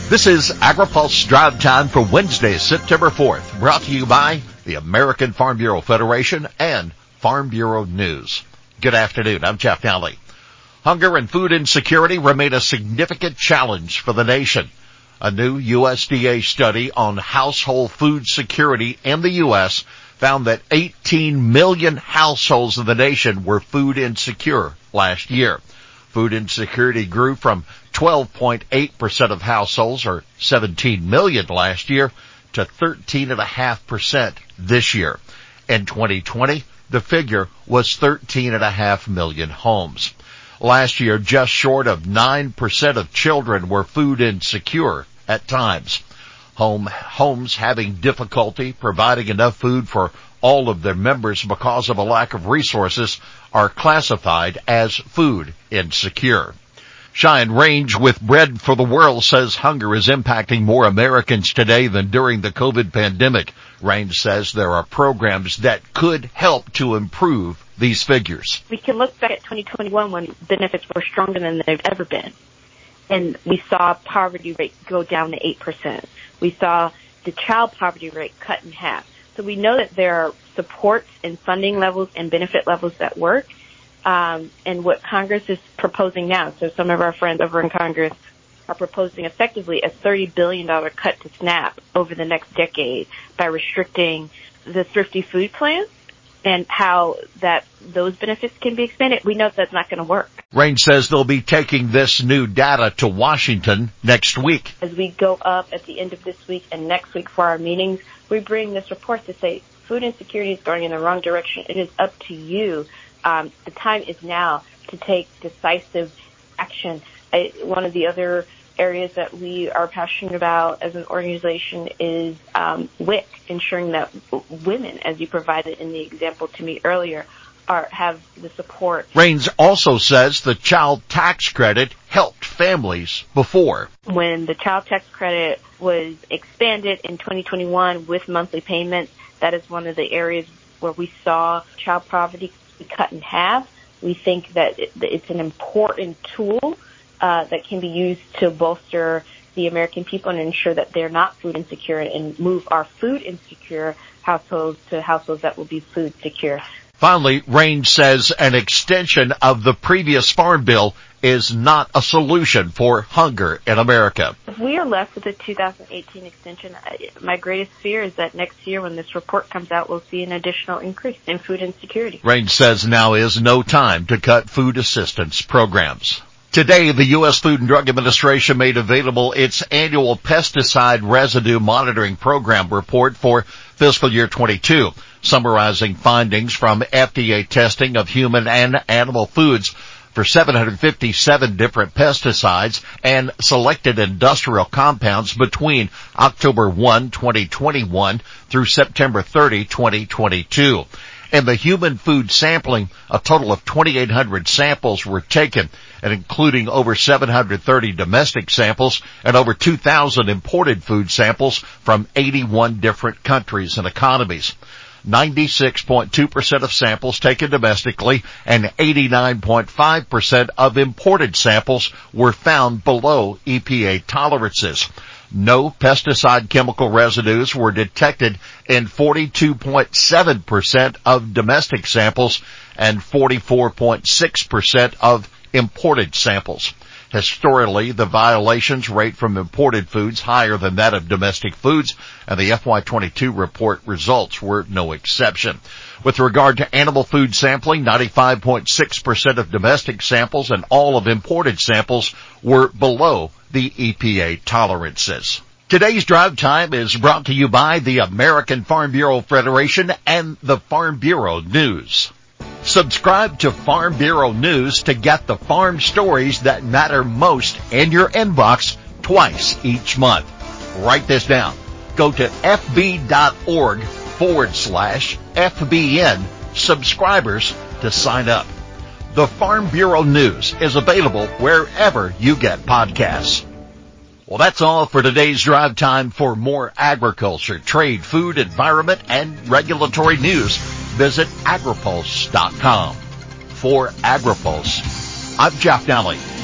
This is AgriPulse Drive Time for Wednesday, September 4th, brought to you by the American Farm Bureau Federation and Farm Bureau News. Good afternoon. I'm Jeff Nally. Hunger and food insecurity remain a significant challenge for the nation. A new USDA study on household food security in the U.S. found that 18 million households in the nation were food insecure last year. Food insecurity grew from 12.8% of households, or 17 million last year, to 13.5% this year. In 2020, the figure was 13.5 million homes. Last year, just short of 9% of children were food insecure at times. Homes having difficulty providing enough food for all of their members because of a lack of resources are classified as food insecure. Cheyenne Range with Bread for the World says hunger is impacting more Americans today than during the COVID pandemic. Range says there are programs that could help to improve these figures. We can look back at 2021 when benefits were stronger than they've ever been. And we saw poverty rate go down to 8%. We saw the child poverty rate cut in half. So we know that there are supports and funding levels and benefit levels that work. And what Congress is proposing now, so some of our friends over in Congress are proposing effectively a $30 billion cut to SNAP over the next decade by restricting the Thrifty Food Plan and how those benefits can be expanded. We know that's not going to work. Range says they'll be taking this new data to Washington next week. As we go up at the end of this week and next week for our meetings, we bring this report to say food insecurity is going in the wrong direction. It is up to you. The time is now to take decisive action. One of the other areas that we are passionate about as an organization is WIC, ensuring that women, as you provided in the example to me earlier, have the support. Raines also says the child tax credit helped families before. When the child tax credit was expanded in 2021 with monthly payments, that is one of the areas where we saw child poverty be cut in half. We think that it's an important tool that can be used to bolster the American people and ensure that they're not food insecure and move our food insecure households to households that will be food secure. Finally, Range says an extension of the previous farm bill is not a solution for hunger in America. If we are left with the 2018 extension, my greatest fear is that next year when this report comes out, we'll see an additional increase in food insecurity. Range says now is no time to cut food assistance programs. Today, the U.S. Food and Drug Administration made available its annual pesticide residue monitoring program report for fiscal year 22, summarizing findings from FDA testing of human and animal foods for 757 different pesticides and selected industrial compounds between October 1, 2021 through September 30, 2022. In the human food sampling, a total of 2,800 samples were taken, and including over 730 domestic samples and over 2,000 imported food samples from 81 different countries and economies. 96.2% of samples taken domestically and 89.5% of imported samples were found below EPA tolerances. No pesticide chemical residues were detected in 42.7% of domestic samples and 44.6% of imported samples. Historically, the violations rate from imported foods higher than that of domestic foods, and the FY22 report results were no exception. With regard to animal food sampling, 95.6% of domestic samples and all of imported samples were below the EPA tolerances. Today's Drive Time is brought to you by the American Farm Bureau Federation and the Farm Bureau News. Subscribe to Farm Bureau News to get the farm stories that matter most in your inbox twice each month. Write this down. Go to fb.org/FBN subscribers to sign up. The Farm Bureau News is available wherever you get podcasts. Well, that's all for today's Drive Time. For more agriculture, trade, food, environment, and regulatory news, visit agripulse.com. For AgriPulse, I'm Jeff Nally.